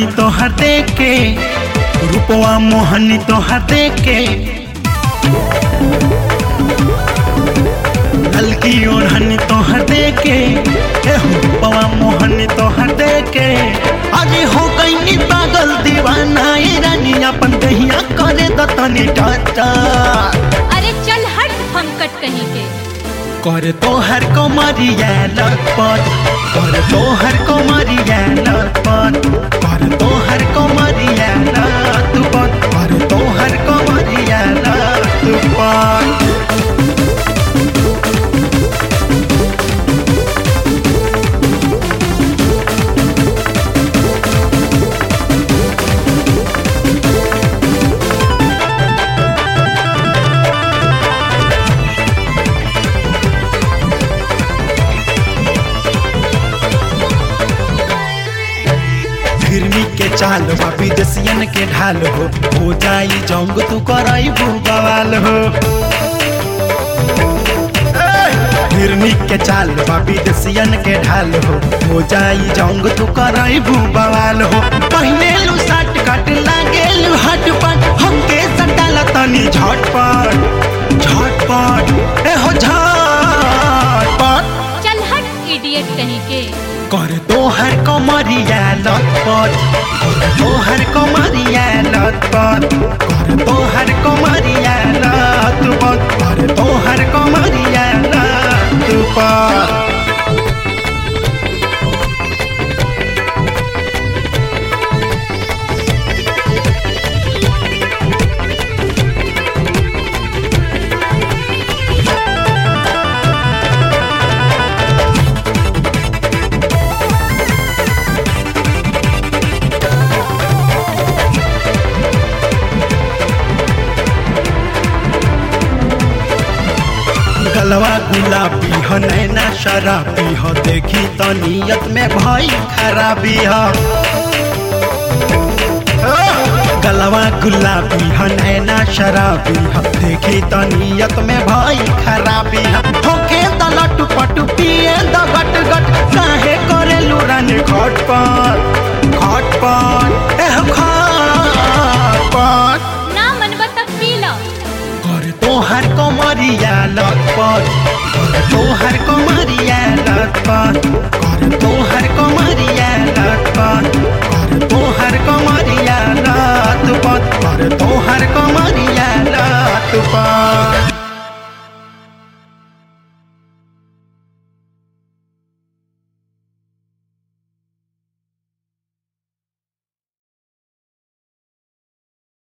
तोहर देखे, रूपवा मोहनी तोहर देखे, हल्की ओढ़नी तोहर देखे, रूपवा मोहनी तोहर देखे। अरे हो गई पागल दीवाना ये रानी अपन दहिया करे दतनी टाटा। अरे चल हट फंकट कहीं के। कर तोहर कोमरिया लटपट, कर तोहर कोमरिया लटपट, कर तोहर कोमरिया लटपट, कर तोहर कोमरिया लटपट। फिरनी के चाल बा विदेशियन के ढाल हो जाई जंग तू कराई बवाल हो। फिरनी के चाल बा विदेशियन के ढाल हो जाई जंग तू कराई बवाल हो। पहले लू साट काट लागे लू हट पट, हमके सटाला तनी झटपट झटपट, ए हो झटपट। चल हट इडियट कहीं के। कर तोहर कोमरिया लटपट, कर तोहर कोमरिया लटपट, कर तोहर कोमरिया लटपट, कर तोहर कोमरिया लटपट। गलवा गुलाबी हो नैना शराबी हो, देखी तो नियत में भाई खराबी हो। गलवा गुलाबी हो नैना शराबी हो, देखी तो नियत में भाई खराबी हो। होके तो लटू पटू पिए तो गट गट, काहे करे लुरान खटपट खटपट, ए खटपट। ना मन बता पी लो। कर तोहर कोमरिया लटपट, कर तोहर कोमरिया लटपट, कर तोहर कोमरिया लटपट, कर तोहर कोमरिया लटपट।